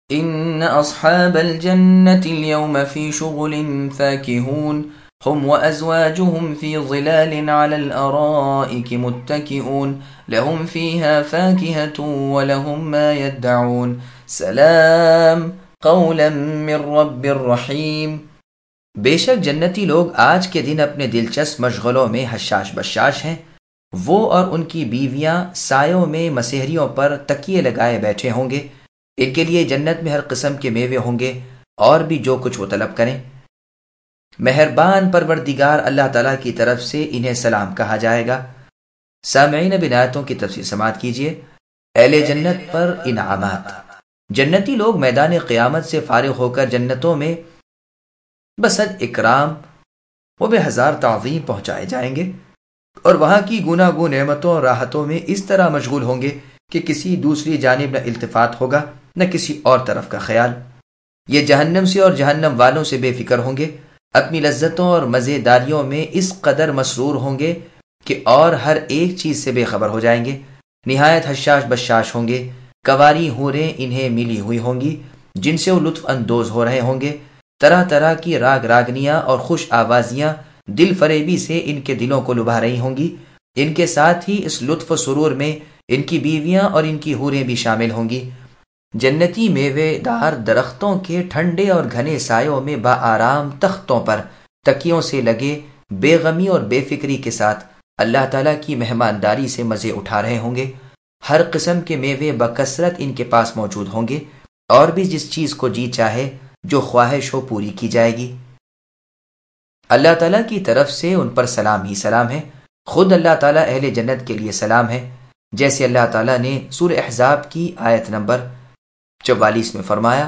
إن أصحاب الجنة اليوم في شغل فاكهون هم وأزواجهم في ظلال على الأرائك متكئون لهم فيها فاكهة ولهم ما يدعون سلام قولا من رب رحیم۔ بے شک جنتی لوگ آج کے دن اپنے دلچسپ مشغلوں میں حشاش بشاش ہیں۔ وہ اور ان کی بیویاں سایوں میں مسہریوں پر تکیے لگائے بیٹھے ہوں گے۔ ان کے لیے جنت میں ہر قسم کے میوے ہوں گے اور بھی جو کچھ وہ طلب کریں۔ مہربان پروردگار اللہ تعالیٰ کی طرف سے انہیں سلام کہا جائے گا۔ سامعین اب ان آیتوں کی تفسیر سماعت کیجیے۔ اہل جنت پر انعامات۔ جنتی لوگ میدان قیامت سے فارغ ہو کر جنتوں میں بصد اکرام و بے ہزار تعظیم پہنچائے جائیں گے، اور وہاں کی گوناگون نعمتوں اور راحتوں میں اس طرح مشغول ہوں گے کہ کسی دوسری جانب نہ التفات ہوگا نہ کسی اور طرف کا خیال۔ یہ جہنم سے اور جہنم والوں سے بے فکر ہوں گے، اپنی لذتوں اور مزیداریوں میں اس قدر مسرور ہوں گے کہ اور ہر ایک چیز سے بے خبر ہو جائیں گے۔ نہایت حشاش بشاش ہوں گے۔ کنواری حوریں انہیں ملی ہوئی ہوں گی جن سے وہ لطف اندوز ہو رہے ہوں گے۔ طرح طرح کی راگ راگنیاں اور خوش آوازیاں دل فریبی سے ان کے دلوں کو لبھا رہی ہوں گی۔ ان کے ساتھ ہی اس لطف و سرور میں ان کی بیویاں اور ان کی حوریں بھی شامل ہوں گی۔ جنتی میوے دار درختوں کے ٹھنڈے اور گھنے سایوں میں بآرام تختوں پر تکیوں سے لگے بے غمی اور بے فکری کے ساتھ اللہ تعالیٰ کی مہمانداری سے مزے اٹھا رہے ہوں گے۔ ہر قسم کے میوے بکثرت ان کے پاس موجود ہوں گے، اور بھی جس چیز کو جی چاہے جو خواہش ہو پوری کی جائے گی۔ اللہ تعالیٰ کی طرف سے ان پر سلام ہی سلام ہے۔ خود اللہ تعالیٰ اہل جنت کے لیے سلام ہے، جیسے اللہ تعالیٰ نے سورہ احزاب کی آیت نمبر 44 میں فرمایا،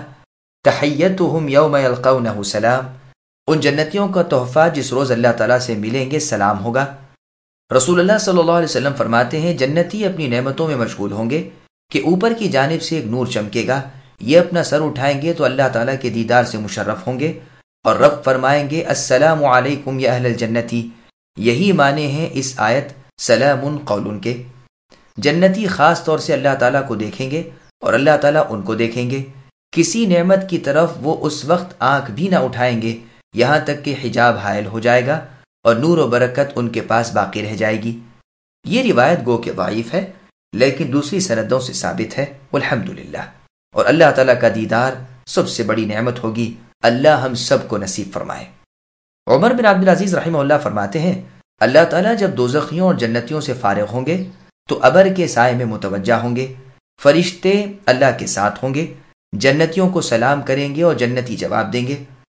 تحیتہم یوم یلقونہ سلام۔ ان جنتیوں کا تحفہ جس روز اللہ تعالیٰ سے ملیں گے سلام ہوگا۔ رسول اللہ صلی اللہ علیہ وسلم فرماتے ہیں، جنتی اپنی نعمتوں میں مشغول ہوں گے کہ اوپر کی جانب سے ایک نور چمکے گا، یہ اپنا سر اٹھائیں گے تو اللہ تعالیٰ کے دیدار سے مشرف ہوں گے، اور رب فرمائیں گے السلام علیکم یا اہل الجنتی۔ یہی معنی ہیں اس آیت سلام قول کے۔ جنتی خاص طور سے اللہ تعالیٰ کو دیکھیں گے اور اللہ تعالیٰ ان کو دیکھیں گے۔ کسی نعمت کی طرف وہ اس وقت آنکھ بھی نہ اٹھائیں گے یہاں تک کہ حجاب حائل ہو جائے گا اور نور و برکت ان کے پاس باقی رہ جائے گی۔ یہ روایت گو کہ ضعیف ہے، لیکن دوسری سندوں سے ثابت ہے، والحمدللہ۔ اور اللہ تعالیٰ کا دیدار سب سے بڑی نعمت ہوگی، اللہ ہم سب کو نصیب فرمائے۔ عمر بن عبدالعزیز رحمہ اللہ فرماتے ہیں، اللہ تعالیٰ جب دوزخیوں اور جنتیوں سے فارغ ہوں گے تو ابر کے سائے میں متوجہ ہوں گے، فرشتے اللہ کے ساتھ ہوں گے، جنتیوں کو سلام کریں گے اور جنتی جواب دیں گے۔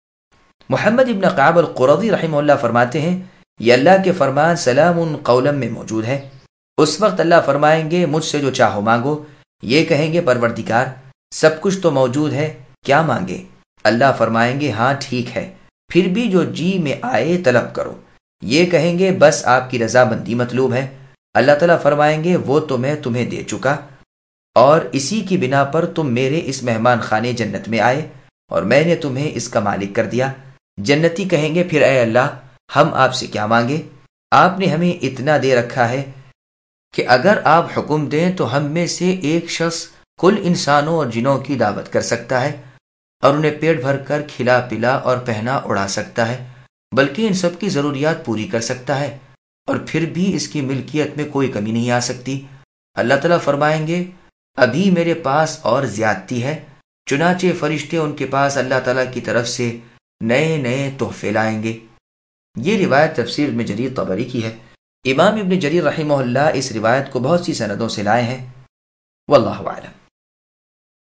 محمد ابن قعب القرظی رحمہ اللہ فرماتے ہیں، یہ اللہ کے فرمان سلام قولا میں موجود ہے۔ اس وقت اللہ فرمائیں گے مجھ سے جو چاہو مانگو۔ یہ کہیں گے پروردگار سب کچھ تو موجود ہے، کیا مانگے؟ اللہ فرمائیں گے ہاں ٹھیک ہے، پھر بھی جو جی میں آئے طلب کرو۔ یہ کہیں گے بس آپ کی رضامندی مطلوب ہے۔ اللہ تعالیٰ فرمائیں گے وہ تو میں تمہیں دے چکا، اور اسی کی بنا پر تم میرے اس مہمان خانے جنت میں آئے اور میں نے تمہیں اس کا مالک کر دیا۔ جنتی کہیں گے پھر اے اللہ ہم آپ سے کیا مانگے؟ آپ نے ہمیں اتنا دے رکھا ہے کہ اگر آپ حکم دیں تو ہم میں سے ایک شخص کل انسانوں اور جنوں کی دعوت کر سکتا ہے اور انہیں پیٹ بھر کر کھلا پلا اور پہنا اڑا سکتا ہے، بلکہ ان سب کی ضروریات پوری کر سکتا ہے، اور پھر بھی اس کی ملکیت میں کوئی کمی نہیں آ سکتی۔ اللہ تعالیٰ فرمائیں گے ابھی میرے پاس اور زیادتی ہے، چنانچہ فرشتے ان کے پاس اللہ تعالیٰ کی طرف سے نئے نئے تحفے لائیں گے۔ یہ روایت تفسیر ابن جریر طبری کی ہے۔ امام ابن جریر رحمہ اللہ اس روایت کو بہت سی سندوں سے لائے ہیں، واللہ اعلم۔